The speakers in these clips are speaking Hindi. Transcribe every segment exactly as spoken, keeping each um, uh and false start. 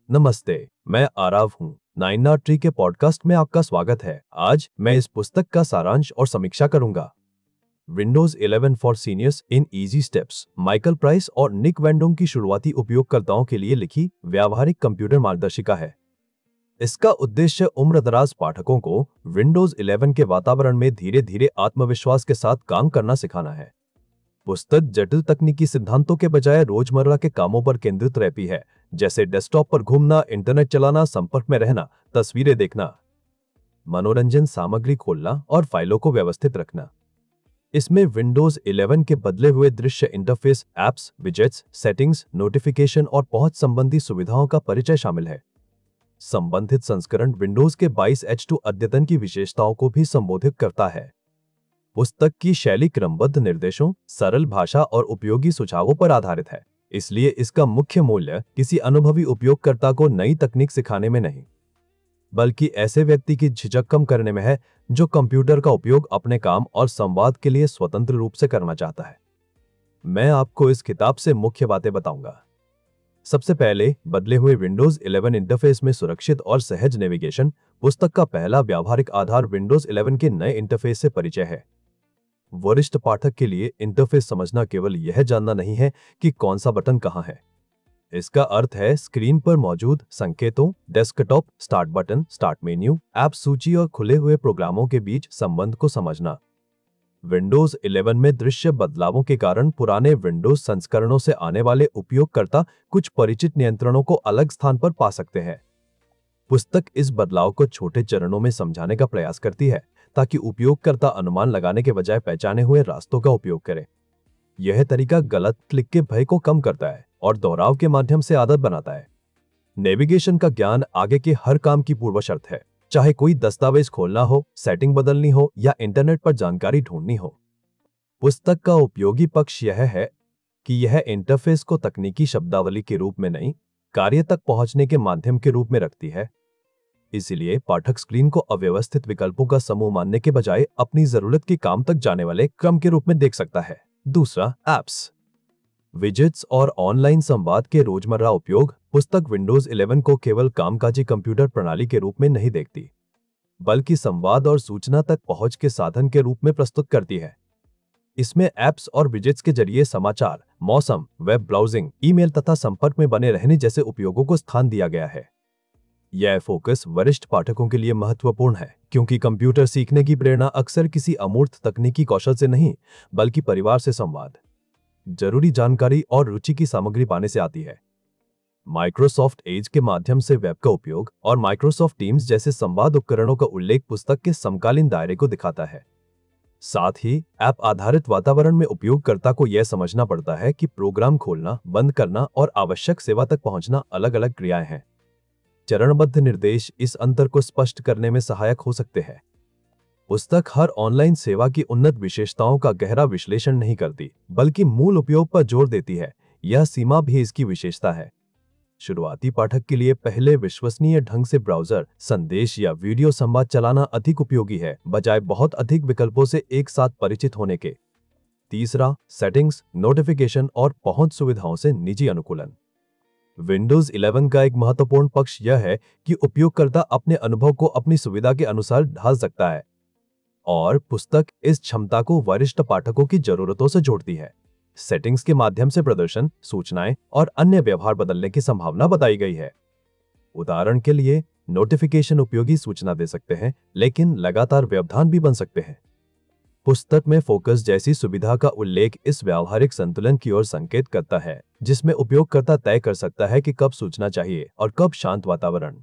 नमस्ते, मैं आराव हूँ। नाइना ट्री के पॉडकास्ट में आपका स्वागत है। आज मैं इस पुस्तक का सारांश और समीक्षा करूंगा। Windows eleven for seniors in easy steps, Michael Price और निक वेंडोंग की शुरुआती उपयोगकर्ताओं के लिए लिखी व्यावहारिक कंप्यूटर मार्गदर्शिका है। इसका उद्देश्य उम्रदराज पाठकों को विंडोज इलेवन के वातावरण में धीरे धीरे आत्मविश्वास के साथ काम करना सिखाना है। पुस्तक जटिल तकनीकी सिद्धांतों के बजाय रोजमर्रा के कामों पर केंद्रित रहती है, जैसे डेस्कटॉप पर घूमना, इंटरनेट चलाना, संपर्क में रहना, तस्वीरें देखना, मनोरंजन सामग्री खोलना और फाइलों को व्यवस्थित रखना। इसमें विंडोज इलेवन के बदले हुए दृश्य interface, apps, widgets, settings, notification और पहुंच संबंधी सुविधाओं का परिचय शामिल है। संबंधित संस्करण विंडोज के बाईस एच टू अद्यतन की विशेषताओं को भी संबोधित करता है। पुस्तक की शैली क्रमबद्ध निर्देशों, सरल भाषा और उपयोगी सुझावों पर आधारित है, इसलिए इसका मुख्य मूल्य किसी अनुभवी उपयोगकर्ता को नई तकनीक सिखाने में नहीं, बल्कि ऐसे व्यक्ति की झिझक कम करने में है जो कंप्यूटर का उपयोग अपने काम और संवाद के लिए स्वतंत्र रूप से करना चाहता है। मैं आपको इस किताब से मुख्य बातें बताऊंगा। सबसे पहले, बदले हुए विंडोज इलेवन इंटरफेस में सुरक्षित और सहज नेविगेशन। पुस्तक का पहला व्यावहारिक आधार विंडोज इलेवन के नए इंटरफेस से परिचय है। वरिष्ठ पाठक के लिए इंटरफेस समझना केवल यह जानना नहीं है कि कौन सा बटन कहां है। इसका अर्थ है स्क्रीन पर मौजूद संकेतों, desktop, start button, start menu, app सूची और खुले हुए प्रोग्रामों के बीच संबंध को समझना। विंडोज इलेवन में दृश्य बदलावों के कारण पुराने विंडोज संस्करणों से आने वाले उपयोगकर्ता कुछ परिचित नियंत्रणों को अलग स्थान पर पा सकते हैं। पुस्तक इस बदलाव को छोटे चरणों में समझाने का प्रयास करती है, ताकि उपयोगकर्ता अनुमान लगाने के बजाय पहचाने हुए रास्तों का उपयोग करे। यह तरीका गलत क्लिक के भय को कम करता है और दोहराव के माध्यम से आदत बनाता है। नेविगेशन का ज्ञान आगे के हर काम की पूर्व शर्त है, चाहे कोई दस्तावेज खोलना हो, सेटिंग बदलनी हो या इंटरनेट पर जानकारी ढूंढनी हो। पुस्तक का उपयोगी पक्ष यह है कि यह इंटरफेस को तकनीकी शब्दावली के रूप में नहीं, कार्य तक पहुंचने के माध्यम के रूप में रखती है। इसलिए पाठक स्क्रीन को अव्यवस्थित विकल्पों का समूह मानने के बजाय अपनी जरूरत के काम तक जाने वाले क्रम के रूप में देख सकता है। दूसरा, एप्स, विजेट्स और ऑनलाइन संवाद के रोजमर्रा उपयोग। पुस्तक विंडोज इलेवन को केवल कामकाजी कंप्यूटर प्रणाली के रूप में नहीं देखती, बल्कि संवाद और सूचना तक पहुंच के साधन के रूप में प्रस्तुत करती है। इसमें ऐप्स और विजेट्स के जरिए समाचार, मौसम, वेब ब्राउजिंग, ईमेल तथा संपर्क में बने रहने जैसे उपयोगों को स्थान दिया गया है। यह फोकस वरिष्ठ पाठकों के लिए महत्वपूर्ण है, क्योंकि कंप्यूटर सीखने की प्रेरणा अक्सर किसी अमूर्त तकनीकी कौशल से नहीं, बल्कि परिवार से संवाद, जरूरी जानकारी और रुचि की सामग्री पाने से आती है। माइक्रोसॉफ्ट एज के माध्यम से वेब का उपयोग और माइक्रोसॉफ्ट टीम्स जैसे संवाद उपकरणों का उल्लेख पुस्तक के समकालीन दायरे को दिखाता है। साथ ही ऐप आधारित वातावरण में उपयोगकर्ता को यह समझना पड़ता है कि प्रोग्राम खोलना, बंद करना और आवश्यक सेवा तक पहुंचना अलग अलग क्रियाएं हैं। चरणबद्ध निर्देश इस अंतर को स्पष्ट करने में सहायक हो सकते हैं। पुस्तक हर ऑनलाइन सेवा की उन्नत विशेषताओं का गहरा विश्लेषण नहीं करती, बल्कि मूल उपयोग पर जोर देती है। यह सीमा भी इसकी विशेषता है। शुरुआती पाठक के लिए पहले विश्वसनीय ढंग से ब्राउज़र, संदेश या वीडियो संवाद चलाना अधिक उपयोगी है, बजाय बहुत अधिक विकल्पों से एक साथ परिचित होने के। तीसरा, सेटिंग्स, नोटिफिकेशन और पहुंच सुविधाओं से निजी अनुकूलन। विंडोज इलेवन का एक महत्वपूर्ण पक्ष यह है कि उपयोगकर्ता अपने अनुभव को अपनी सुविधा के अनुसार ढाल सकता है, और पुस्तक इस क्षमता को वरिष्ठ पाठकों की जरूरतों से जोड़ती है। सेटिंग्स के माध्यम से प्रदर्शन, सूचनाएं और अन्य व्यवहार बदलने की संभावना बताई गई है। उदाहरण के लिए, नोटिफिकेशन उपयोगी सूचना दे सकते हैं, लेकिन लगातार व्यवधान भी बन सकते हैं। पुस्तक में फोकस जैसी सुविधा का उल्लेख इस व्यावहारिक संतुलन की ओर संकेत करता है, जिसमें उपयोगकर्ता तय कर सकता है कि कब सूचना चाहिए और कब शांत वातावरण।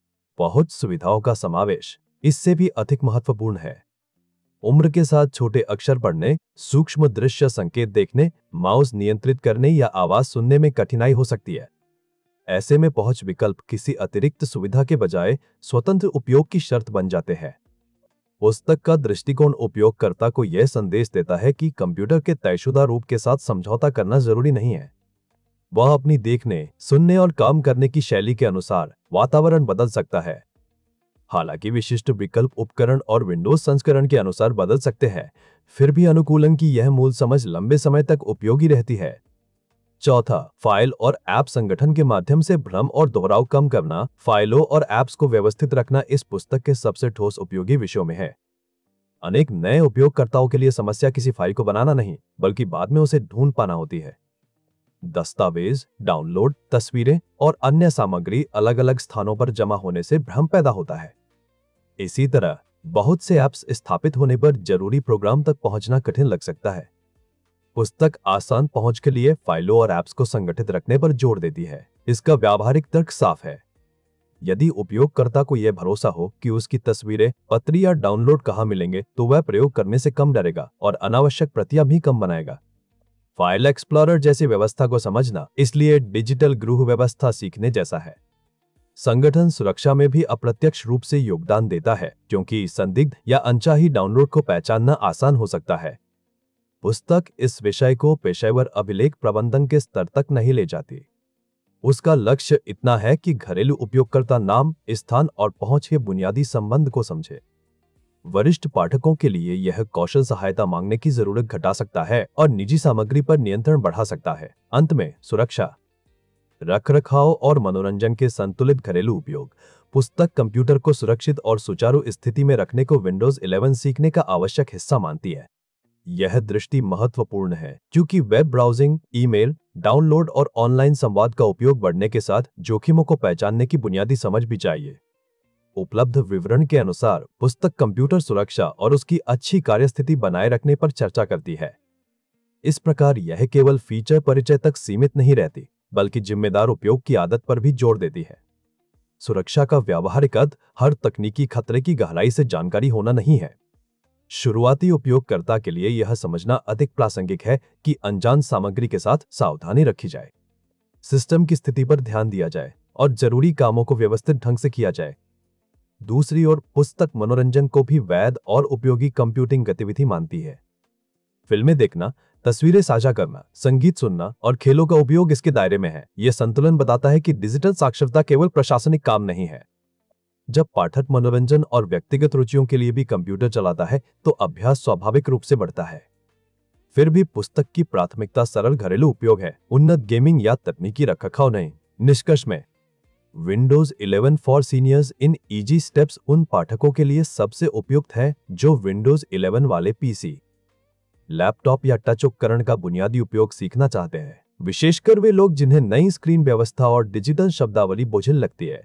पहुंच सुविधाओं का समावेश इससे भी अधिक महत्वपूर्ण है। उम्र के साथ छोटे अक्षर पढ़ने, सूक्ष्म दृश्य संकेत देखने, माउस नियंत्रित करने या आवाज सुनने में कठिनाई हो सकती है। ऐसे में पहुंच विकल्प किसी अतिरिक्त सुविधा के बजाय स्वतंत्र उपयोग की शर्त बन जाते हैं। पुस्तक का दृष्टिकोण उपयोगकर्ता को यह संदेश देता है कि कंप्यूटर के तयशुदा रूप के साथ समझौता करना जरूरी नहीं है। वह अपनी देखने, सुनने और काम करने की शैली के अनुसार वातावरण बदल सकता है। हालांकि विशिष्ट विकल्प उपकरण और विंडोज संस्करण के अनुसार बदल सकते हैं, फिर भी अनुकूलन की यह मूल समझ लंबे समय तक उपयोगी रहती है। चौथा, फाइल और ऐप संगठन के माध्यम से भ्रम और दोहराव कम करना। फाइलों और ऐप्स को व्यवस्थित रखना इस पुस्तक के सबसे ठोस उपयोगी विषयों में है। अनेक नए उपयोगकर्ताओं के लिए समस्या किसी फाइल को बनाना नहीं, बल्कि बाद में उसे ढूंढ पाना होती है। दस्तावेज, डाउनलोड, तस्वीरें और अन्य सामग्री अलग अलग स्थानों पर जमा होने से भ्रम पैदा होता है। इसी तरह बहुत से ऐप्स स्थापित होने पर जरूरी प्रोग्राम तक पहुंचना कठिन लग सकता है। पुस्तक आसान पहुंच के लिए फाइलों और ऐप्स को संगठित रखने पर जोर देती है। इसका व्यावहारिक तर्क साफ है। यदि उपयोगकर्ता को यह भरोसा हो कि उसकी तस्वीरें, पत्र या डाउनलोड कहां मिलेंगे, तो वह प्रयोग करने से कम डरेगा और अनावश्यक प्रतियां भी कम बनाएगा। फाइल एक्सप्लोरर जैसी व्यवस्था को समझना इसलिए डिजिटल गृह व्यवस्था सीखने जैसा है। संगठन सुरक्षा में भी अप्रत्यक्ष रूप से योगदान देता है, क्योंकि संदिग्ध या अनचाही डाउनलोड को पहचानना आसान हो सकता है। पुस्तक इस विषय को पेशेवर अभिलेख प्रबंधन के स्तर तक नहीं ले जाती। उसका लक्ष्य इतना है कि घरेलू उपयोगकर्ता नाम, स्थान और पहुंच के बुनियादी संबंध को समझे। वरिष्ठ पाठकों के लिए यह कौशल सहायता मांगने की जरूरत घटा सकता है और निजी सामग्री पर नियंत्रण बढ़ा सकता है। अंत में, सुरक्षा, रखरखाव और मनोरंजन के संतुलित घरेलू उपयोग। पुस्तक कंप्यूटर को सुरक्षित और सुचारू स्थिति में रखने को विंडोज इलेवन सीखने का आवश्यक हिस्सा मानती है। यह दृष्टि महत्वपूर्ण है क्योंकि वेब ब्राउजिंग, ईमेल, डाउनलोड और ऑनलाइन संवाद का उपयोग बढ़ने के साथ जोखिमों को पहचानने की बुनियादी समझ भी चाहिए। उपलब्ध विवरण के अनुसार पुस्तक कंप्यूटर सुरक्षा और उसकी अच्छी कार्यस्थिति बनाए रखने पर चर्चा करती है। इस प्रकार यह केवल फीचर परिचय तक सीमित नहीं रहती, बल्कि जिम्मेदार उपयोग की आदत पर भी जोर देती है। सुरक्षा का व्यावहारिक अर्थ हर तकनीकी खतरे की गहराई से जानकारी होना नहीं है। शुरुआती उपयोगकर्ता के लिए यह समझना अधिक प्रासंगिक है कि अनजान सामग्री के साथ सावधानी रखी जाए, सिस्टम की स्थिति पर ध्यान दिया जाए और जरूरी कामों को व्यवस्थित ढंग से किया जाए। दूसरी ओर, पुस्तक मनोरंजन को भी वैध और उपयोगी कंप्यूटिंग गतिविधि मानती है। फिल्में देखना, तस्वीरें साझा करना, संगीत सुनना और खेलों का उपयोग इसके दायरे में है। यह संतुलन बताता है कि डिजिटल साक्षरता केवल प्रशासनिक काम नहीं है। जब पाठक मनोरंजन और व्यक्तिगत रुचियों के लिए भी कंप्यूटर चलाता है, तो अभ्यास स्वाभाविक रूप से बढ़ता है। फिर भी पुस्तक की प्राथमिकता सरल घरेलू उपयोग है, उन्नत गेमिंग या तकनीकी रखरखाव नहीं। निष्कर्ष में, Windows eleven for seniors in easy steps उन पाठकों के लिए सबसे उपयुक्त है जो विंडोज इलेवन वाले पीसी, लैपटॉप या टच उपकरण का बुनियादी उपयोग सीखना चाहते हैं। विशेषकर वे लोग जिन्हें नई स्क्रीन व्यवस्था और डिजिटल शब्दावली बोझिल लगती है।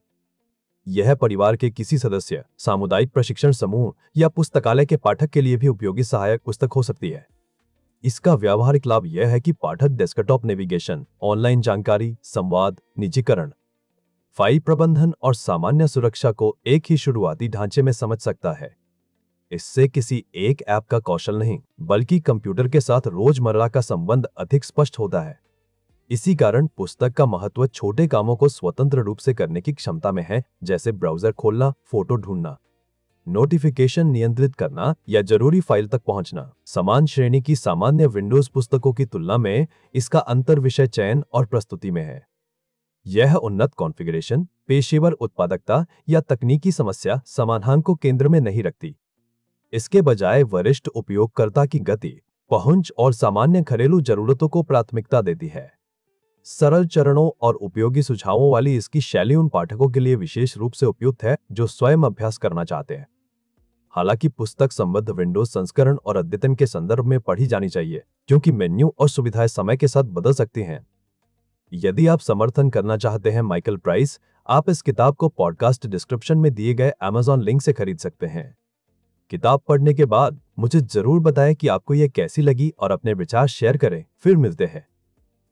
यह परिवार के किसी सदस्य, सामुदायिक प्रशिक्षण समूह या पुस्तकालय के पाठक के लिए भी उपयोगी सहायक पुस्तक हो सकती है। इसका व्यावहारिक लाभ यह है कि पाठक डेस्कटॉप नेविगेशन, ऑनलाइन जानकारी, संवाद, निजीकरण, फाइल प्रबंधन और सामान्य सुरक्षा को एक ही शुरुआती ढांचे में समझ सकता है। इससे किसी एक ऐप का कौशल नहीं, बल्कि कंप्यूटर के साथ रोजमर्रा का संबंध अधिक स्पष्ट होता है। इसी कारण पुस्तक का महत्व छोटे कामों को स्वतंत्र रूप से करने की क्षमता में है, जैसे ब्राउजर खोलना, फोटो ढूंढना, नोटिफिकेशन नियंत्रित करना या जरूरी फाइल तक पहुंचना। समान श्रेणी की सामान्य विंडोज पुस्तकों की तुलना में इसका अंतर विषय चयन और प्रस्तुति में है। यह उन्नत कॉन्फ़िगरेशन, पेशेवर उत्पादकता या तकनीकी समस्या समाधान को केंद्र में नहीं रखती। इसके बजाय वरिष्ठ उपयोगकर्ता की गति, पहुंच और सामान्य घरेलू जरूरतों को प्राथमिकता देती है। सरल चरणों और उपयोगी सुझावों वाली इसकी शैली उन पाठकों के लिए विशेष रूप से उपयुक्त है जो स्वयं अभ्यास करना चाहते हैं। हालांकि पुस्तक संबद्ध विंडोज संस्करण और अद्यतन के संदर्भ में पढ़ी जानी चाहिए, क्योंकि मेन्यू और सुविधाएं समय के साथ बदल सकती हैं। यदि आप समर्थन करना चाहते हैं माइकल प्राइस, आप इस किताब को पॉडकास्ट डिस्क्रिप्शन में दिए गए अमेज़न लिंक से खरीद सकते हैं। किताब पढ़ने के बाद मुझे जरूर बताएं कि आपको यह कैसी लगी और अपने विचार शेयर करें। फिर मिलते हैं।